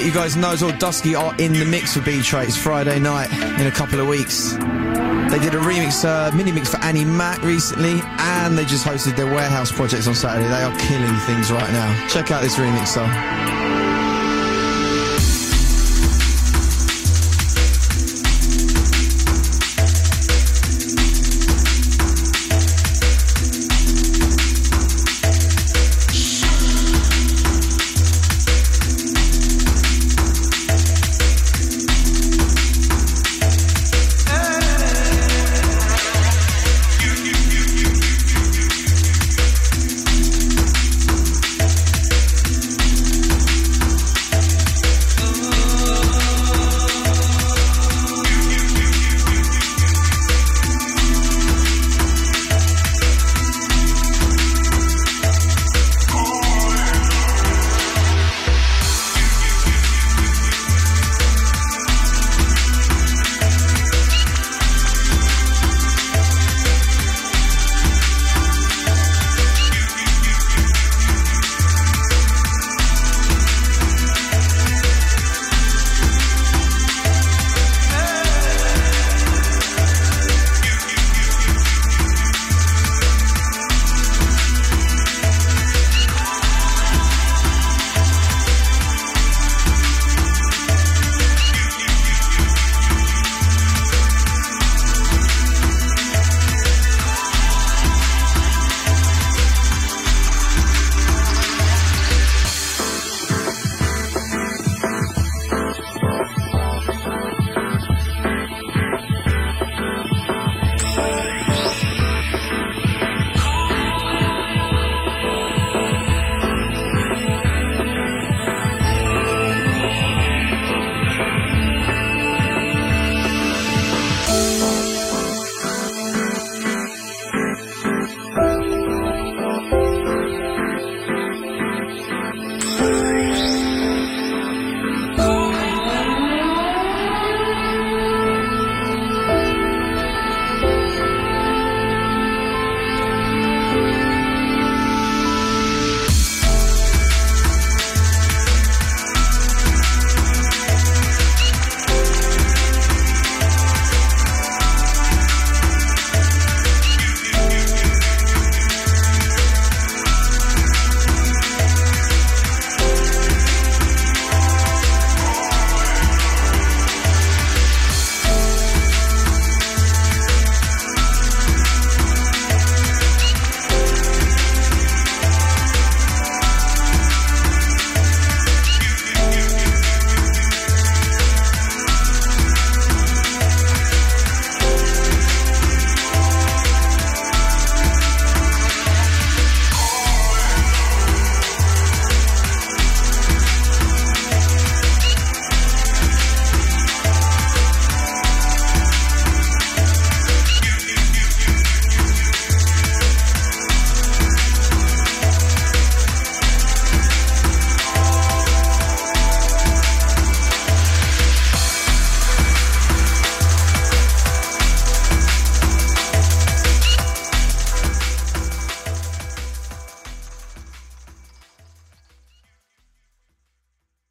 you guys know as well, Dusky are in the mix for B-Tray. It's Friday night in a couple of weeks. They did a remix, mini-mix for Annie Mac recently, and they just hosted their Warehouse projects on Saturday. They are killing things right now. Check out this remix, though.